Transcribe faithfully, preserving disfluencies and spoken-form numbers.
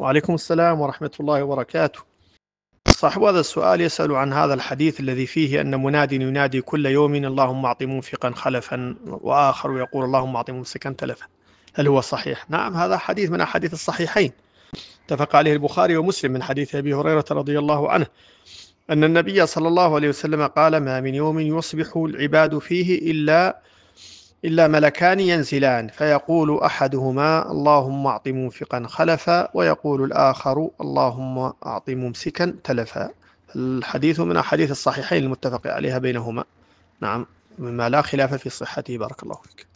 وعليكم السلام ورحمة الله وبركاته. صاحب هذا السؤال يسأل عن هذا الحديث الذي فيه أن مناد ينادي كل يوم اللهم أعط منفقا خلفا، وآخر يقول اللهم أعط ممسكا تلفا. هل هو صحيح؟ نعم، هذا حديث من أحاديث الصحيحين، اتفق عليه البخاري ومسلم من حديث أبي هريرة رضي الله عنه أن النبي صلى الله عليه وسلم قال: ما من يوم يصبح العباد فيه إلا إلا ملكان ينزلان، فيقول أحدهما اللهم أعط منفقا خلفا، ويقول الآخر اللهم أعط ممسكا تلفا. الحديث من أحاديث الصحيحين المتفق عليها بينهما، نعم، مما لا خلاف في صحته. بارك الله فيك.